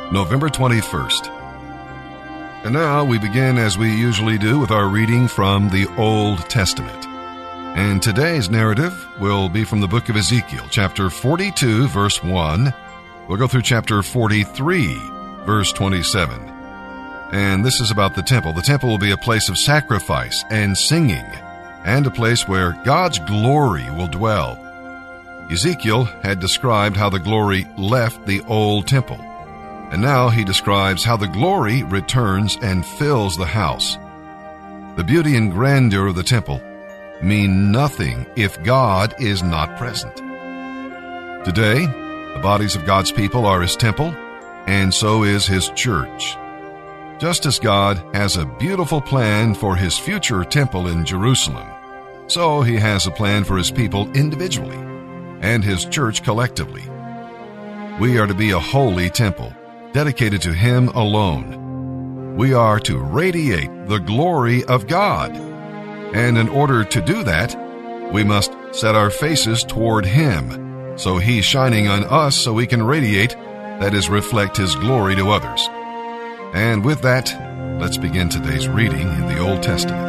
November 21st. And now we begin as we usually do with our reading from the Old Testament. And today's narrative will be from the book of Ezekiel, chapter 42, verse 1. We'll go through chapter 43, verse 27. And this is about the temple. The temple will be a place of sacrifice and singing, and a place where God's glory will dwell. Ezekiel had described how the glory left the old temple, and now he describes how the glory returns and fills the house. The beauty and grandeur of the temple mean nothing if God is not present. Today, the bodies of God's people are His temple, and so is His church. Just as God has a beautiful plan for His future temple in Jerusalem, so He has a plan for His people individually and His church collectively. We are to be a holy temple, dedicated to Him alone. We are to radiate the glory of God. And in order to do that, we must set our faces toward Him, so He's shining on us so we can radiate, that is, reflect His glory to others. And with that, let's begin today's reading in the Old Testament.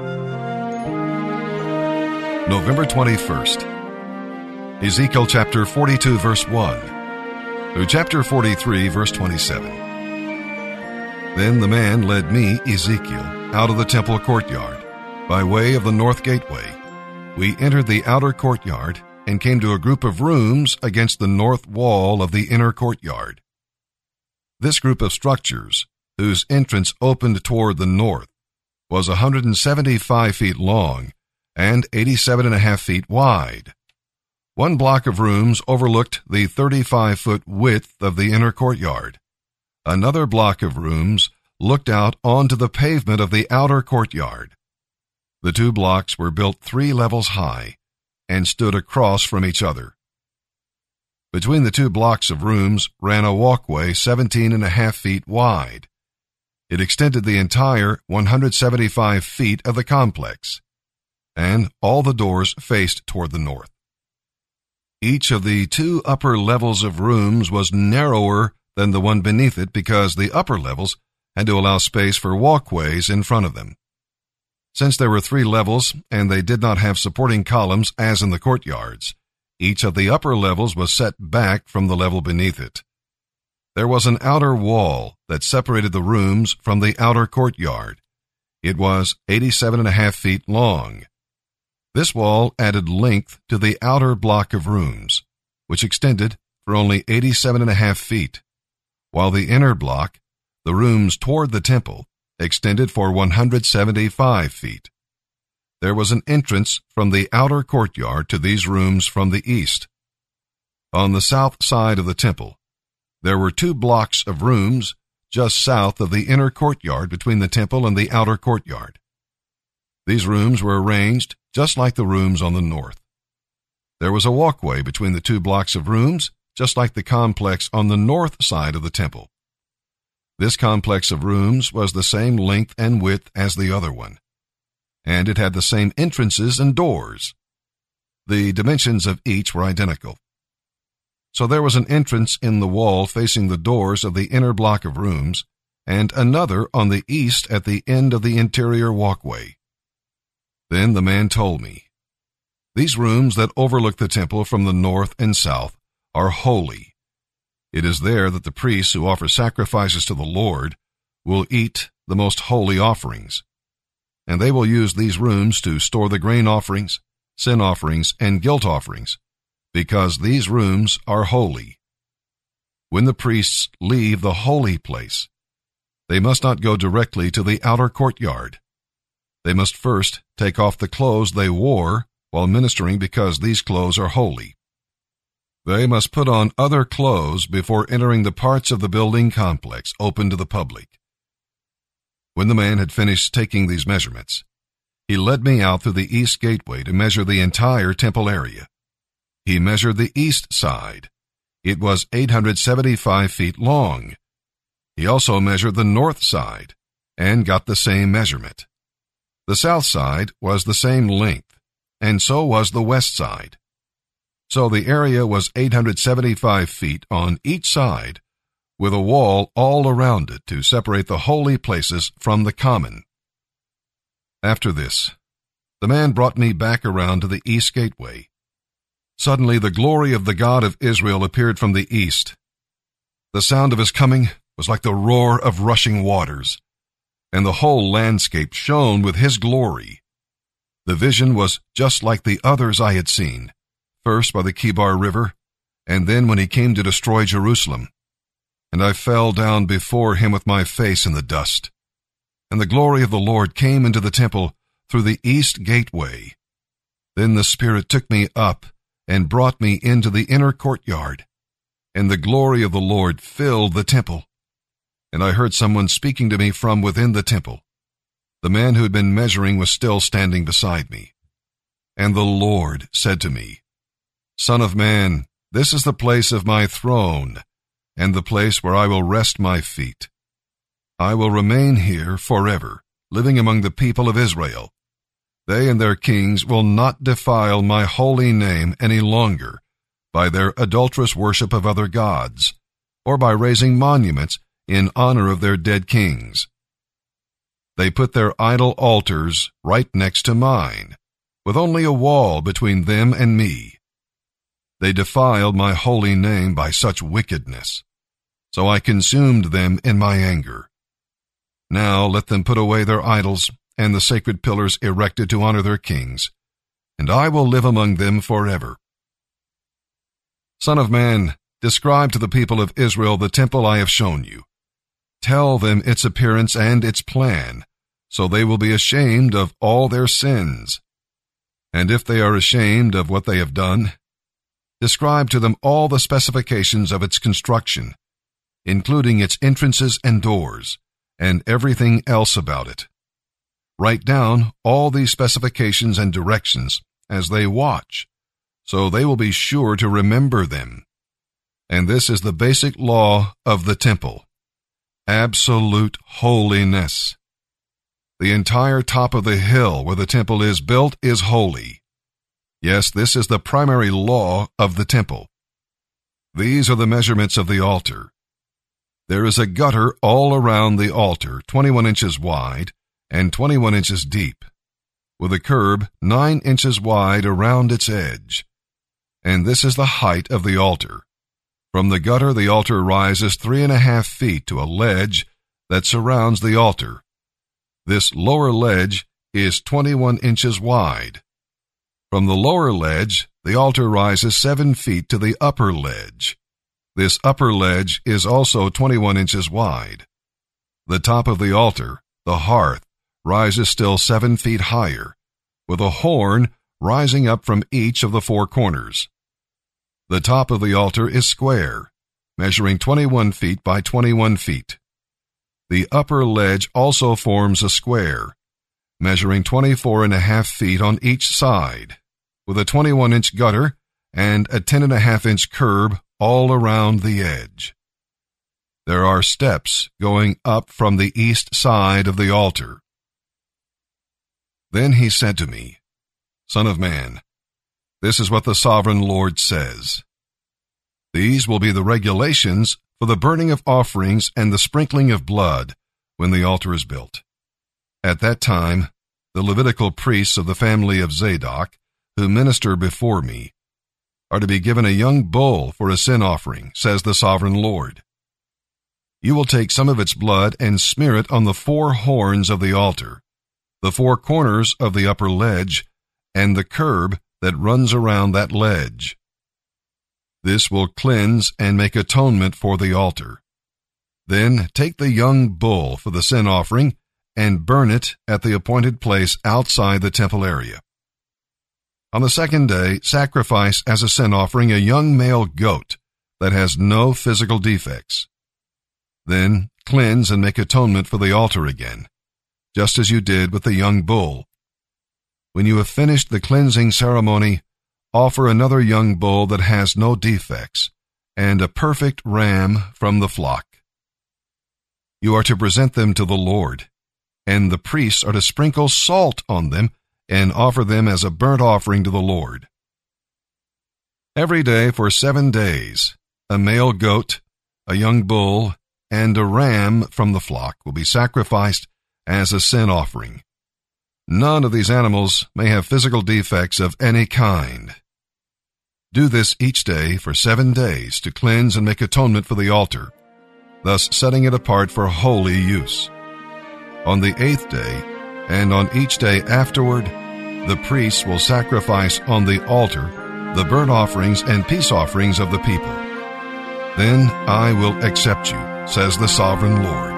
November 21st. Ezekiel chapter 42, verse 1 through chapter 43, verse 27. Then the man led me, Ezekiel, out of the temple courtyard, by way of the north gateway. We entered the outer courtyard and came to a group of rooms against the north wall of the inner courtyard. This group of structures, whose entrance opened toward the north, was 175 feet long and 87.5 feet wide. One block of rooms overlooked the 35-foot width of the inner courtyard. Another block of rooms looked out onto the pavement of the outer courtyard. The two blocks were built 3 levels high and stood across from each other. Between the two blocks of rooms ran a walkway 17.5 feet wide. It extended the entire 175 feet of the complex, and all the doors faced toward the north. Each of the 2 upper levels of rooms was narrower than the one beneath it because the upper levels had to allow space for walkways in front of them. Since there were 3 levels and they did not have supporting columns as in the courtyards, each of the upper levels was set back from the level beneath it. There was an outer wall that separated the rooms from the outer courtyard. It was 87.5 feet long. This wall added length to the outer block of rooms, which extended for only 87.5 feet, while the inner block, the rooms toward the temple, extended for 175 feet. There was an entrance from the outer courtyard to these rooms from the east. On the south side of the temple, there were 2 blocks of rooms just south of the inner courtyard between the temple and the outer courtyard. These rooms were arranged just like the rooms on the north. There was a walkway between the 2 blocks of rooms, just like the complex on the north side of the temple. This complex of rooms was the same length and width as the other one, and it had the same entrances and doors. The dimensions of each were identical. So there was an entrance in the wall facing the doors of the inner block of rooms, and another on the east at the end of the interior walkway. Then the man told me, "These rooms that overlook the temple from the north and south are holy. It is there that the priests who offer sacrifices to the Lord will eat the most holy offerings. And they will use these rooms to store the grain offerings, sin offerings, and guilt offerings, because these rooms are holy. When the priests leave the holy place, they must not go directly to the outer courtyard. They must first take off the clothes they wore while ministering because these clothes are holy. They must put on other clothes before entering the parts of the building complex open to the public." When the man had finished taking these measurements, he led me out through the east gateway to measure the entire temple area. He measured the east side. It was 875 feet long. He also measured the north side and got the same measurement. The south side was the same length, and so was the west side. So the area was 875 feet on each side, with a wall all around it to separate the holy places from the common. After this, the man brought me back around to the east gateway. Suddenly the glory of the God of Israel appeared from the east. The sound of his coming was like the roar of rushing waters, and the whole landscape shone with his glory. The vision was just like the others I had seen, first by the Kebar River, and then when he came to destroy Jerusalem. And I fell down before him with my face in the dust. And the glory of the Lord came into the temple through the east gateway. Then the Spirit took me up and brought me into the inner courtyard, and the glory of the Lord filled the temple. And I heard someone speaking to me from within the temple. The man who had been measuring was still standing beside me. And the Lord said to me, "Son of man, this is the place of my throne, and the place where I will rest my feet. I will remain here forever, living among the people of Israel. They and their kings will not defile my holy name any longer by their adulterous worship of other gods, or by raising monuments in honor of their dead kings. They put their idol altars right next to mine, with only a wall between them and me. They defiled my holy name by such wickedness, so I consumed them in my anger. Now let them put away their idols and the sacred pillars erected to honor their kings, and I will live among them forever." Son of man, describe to the people of Israel the temple I have shown you. Tell them its appearance and its plan, so they will be ashamed of all their sins. And if they are ashamed of what they have done, describe to them all the specifications of its construction, including its entrances and doors, and everything else about it. Write down all these specifications and directions as they watch, so they will be sure to remember them. And this is the basic law of the temple: absolute holiness. The entire top of the hill where the temple is built is holy. Yes, this is the primary law of the temple. These are the measurements of the altar. There is a gutter all around the altar, 21 inches wide and 21 inches deep, with a curb 9 inches wide around its edge. And this is the height of the altar. From the gutter, the altar rises 3.5 feet to a ledge that surrounds the altar. This lower ledge is 21 inches wide. From the lower ledge, the altar rises 7 feet to the upper ledge. This upper ledge is also 21 inches wide. The top of the altar, the hearth, rises still 7 feet higher, with a horn rising up from each of the 4 corners. The top of the altar is square, measuring 21 feet by 21 feet. The upper ledge also forms a square, measuring 24.5 feet on each side, with a 21-inch gutter and a 10.5-inch curb all around the edge. There are steps going up from the east side of the altar. Then he said to me, "Son of man, this is what the sovereign Lord says. These will be the regulations for the burning of offerings and the sprinkling of blood when the altar is built. At that time, the Levitical priests of the family of Zadok, who minister before me, are to be given a young bull for a sin offering, says the sovereign Lord. You will take some of its blood and smear it on the 4 horns of the altar, the 4 corners of the upper ledge, and the curb that runs around that ledge. This will cleanse and make atonement for the altar. Then take the young bull for the sin offering and burn it at the appointed place outside the temple area. On the 2nd day, sacrifice as a sin offering a young male goat that has no physical defects. Then cleanse and make atonement for the altar again, just as you did with the young bull. When you have finished the cleansing ceremony, offer another young bull that has no defects, and a perfect ram from the flock. You are to present them to the Lord, and the priests are to sprinkle salt on them and offer them as a burnt offering to the Lord. Every day for 7 days, a male goat, a young bull, and a ram from the flock will be sacrificed as a sin offering. None of these animals may have physical defects of any kind. Do this each day for 7 days to cleanse and make atonement for the altar, thus setting it apart for holy use. On the 8th day, and on each day afterward, the priests will sacrifice on the altar the burnt offerings and peace offerings of the people. Then I will accept you, says the sovereign Lord.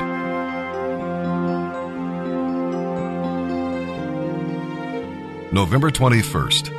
November 21st.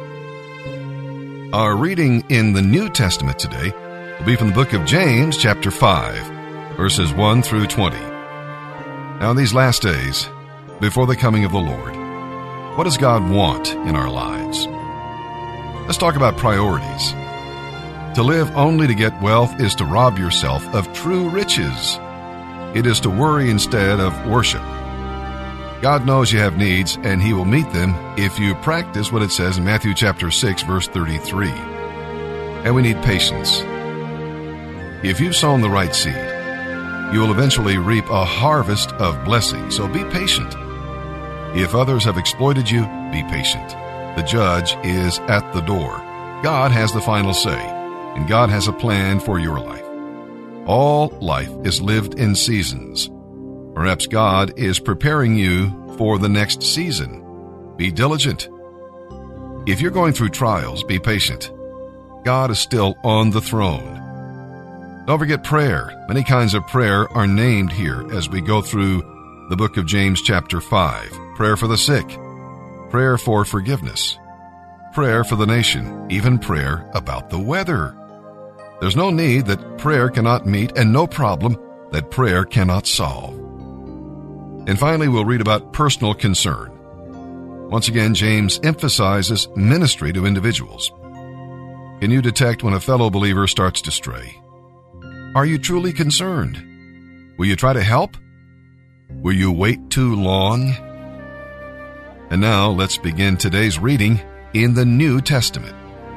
Our reading in the New Testament today will be from the book of James, chapter 5, verses 1 through 20. Now, in these last days, before the coming of the Lord, what does God want in our lives? Let's talk about priorities. To live only to get wealth is to rob yourself of true riches. It is to worry instead of worship. God knows you have needs, and He will meet them if you practice what it says in Matthew chapter 6, verse 33. And we need patience. If you've sown the right seed, you will eventually reap a harvest of blessing, so be patient. If others have exploited you, be patient. The judge is at the door. God has the final say, and God has a plan for your life. All life is lived in seasons. Perhaps God is preparing you for the next season. Be diligent. If you're going through trials, be patient. God is still on the throne. Don't forget prayer. Many kinds of prayer are named here as we go through the book of James chapter 5. Prayer for the sick, prayer for forgiveness, prayer for the nation, even prayer about the weather. There's no need that prayer cannot meet and no problem that prayer cannot solve. And finally, we'll read about personal concern. Once again, James emphasizes ministry to individuals. Can you detect when a fellow believer starts to stray? Are you truly concerned? Will you try to help? Will you wait too long? And now let's begin today's reading in the New Testament.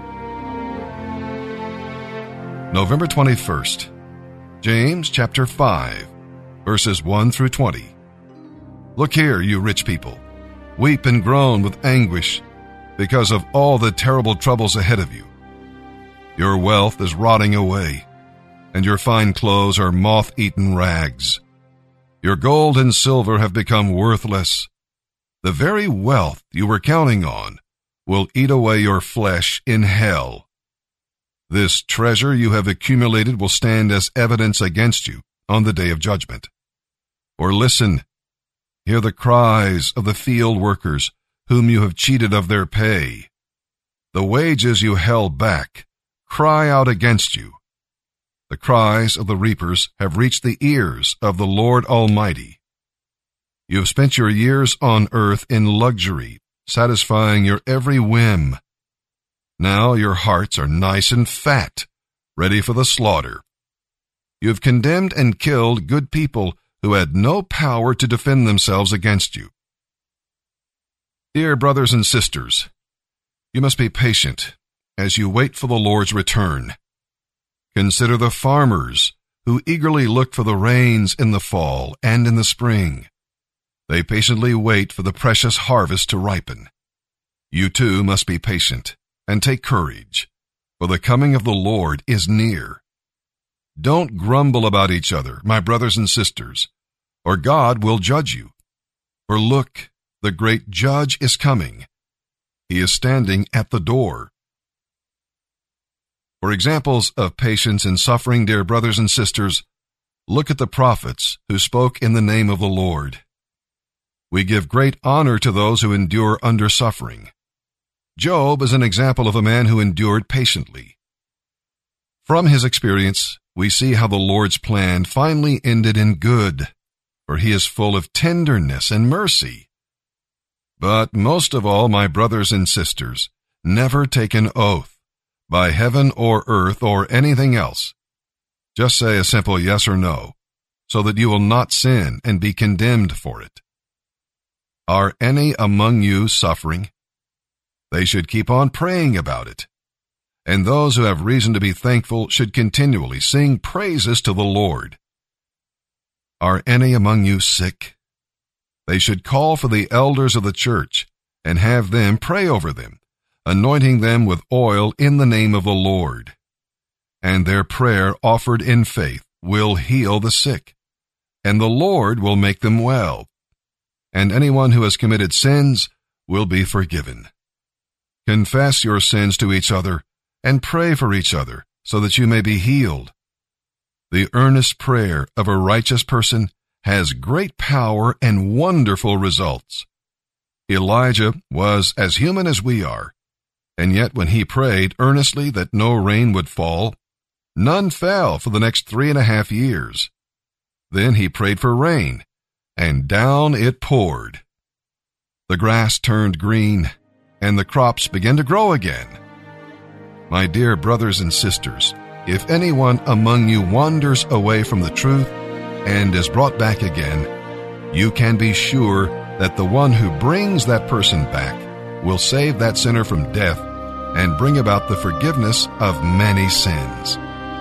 November 21st, James chapter 5, verses 1 through 20. Look here, you rich people. Weep and groan with anguish because of all the terrible troubles ahead of you. Your wealth is rotting away, and your fine clothes are moth-eaten rags. Your gold and silver have become worthless. The very wealth you were counting on will eat away your flesh in hell. This treasure you have accumulated will stand as evidence against you on the day of judgment. Or listen, hear the cries of the field workers whom you have cheated of their pay. The wages you held back cry out against you. The cries of the reapers have reached the ears of the Lord Almighty. You have spent your years on earth in luxury, satisfying your every whim. Now your hearts are nice and fat, ready for the slaughter. You have condemned and killed good people who had no power to defend themselves against you. Dear brothers and sisters, you must be patient as you wait for the Lord's return. Consider the farmers who eagerly look for the rains in the fall and in the spring. They patiently wait for the precious harvest to ripen. You too must be patient and take courage, for the coming of the Lord is near. Don't grumble about each other, my brothers and sisters, or God will judge you. For look, the great judge is coming. He is standing at the door. For examples of patience and suffering, dear brothers and sisters, look at the prophets who spoke in the name of the Lord. We give great honor to those who endure under suffering. Job is an example of a man who endured patiently. From his experience, we see how the Lord's plan finally ended in good, for He is full of tenderness and mercy. But most of all, my brothers and sisters, never take an oath, by heaven or earth or anything else. Just say a simple yes or no, so that you will not sin and be condemned for it. Are any among you suffering? They should keep on praying about it. and those who have reason to be thankful should continually sing praises to the Lord. Are any among you sick? They should call for the elders of the church and have them pray over them, anointing them with oil in the name of the Lord. And their prayer offered in faith will heal the sick, and the Lord will make them well. And anyone who has committed sins will be forgiven. Confess your sins to each other and pray for each other so that you may be healed. The earnest prayer of a righteous person has great power and wonderful results. Elijah was as human as we are, and yet when he prayed earnestly that no rain would fall, none fell for the next 3.5 years. Then he prayed for rain, and down it poured. The grass turned green, and the crops began to grow again. My dear brothers and sisters, if anyone among you wanders away from the truth and is brought back again, you can be sure that the one who brings that person back will save that sinner from death and bring about the forgiveness of many sins.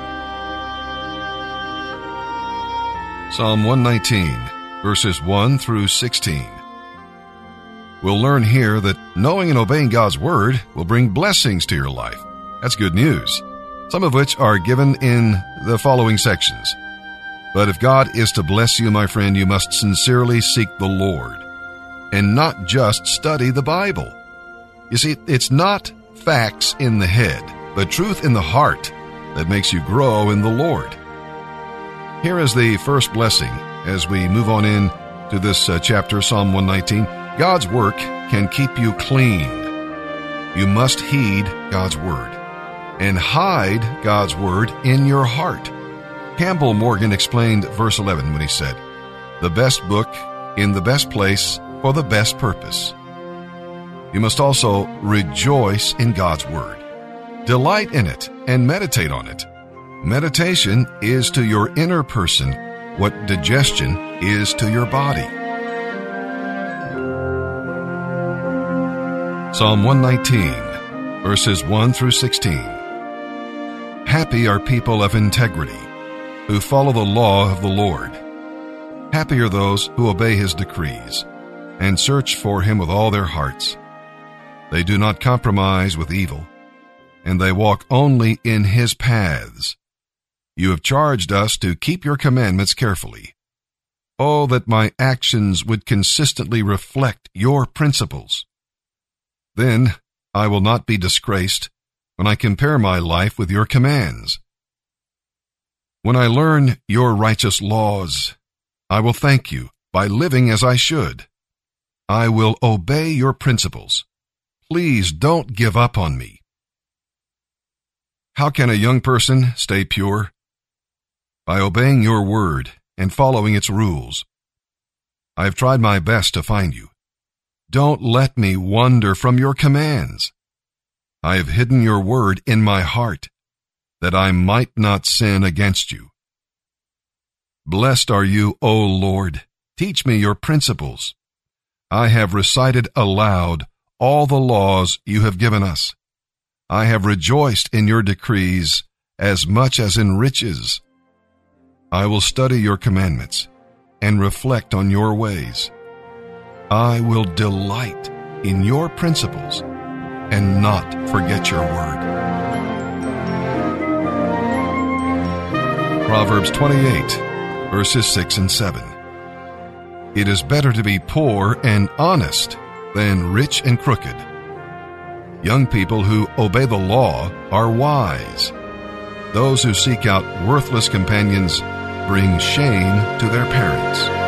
Psalm 119, verses 1 through 16. We'll learn here that knowing and obeying God's word will bring blessings to your life. That's good news, some of which are given in the following sections. But if God is to bless you, my friend, you must sincerely seek the Lord and not just study the Bible. You see, it's not facts in the head, but truth in the heart that makes you grow in the Lord. Here is the first blessing as we move on in to this chapter, Psalm 119. God's work can keep you clean. You must heed God's word and hide God's word in your heart. Campbell Morgan explained verse 11 when he said, "The best book in the best place for the best purpose." You must also rejoice in God's word. Delight in it and meditate on it. Meditation is to your inner person what digestion is to your body. Psalm 119, verses 1 through 16. Happy are people of integrity, who follow the law of the Lord. Happy are those who obey his decrees and search for him with all their hearts. They do not compromise with evil, and they walk only in his paths. You have charged us to keep your commandments carefully. Oh, that my actions would consistently reflect your principles. Then I will not be disgraced when I compare my life with your commands. When I learn your righteous laws, I will thank you by living as I should. I will obey your principles. Please don't give up on me. How can a young person stay pure? By obeying your word and following its rules. I have tried my best to find you. Don't let me wander from your commands. I have hidden your word in my heart, that I might not sin against you. Blessed are you, O Lord. Teach me your principles. I have recited aloud all the laws you have given us. I have rejoiced in your decrees as much as in riches. I will study your commandments and reflect on your ways. I will delight in your principles and not forget your word. Proverbs 28, verses 6 and 7. It is better to be poor and honest than rich and crooked. Young people who obey the law are wise. Those who seek out worthless companions bring shame to their parents.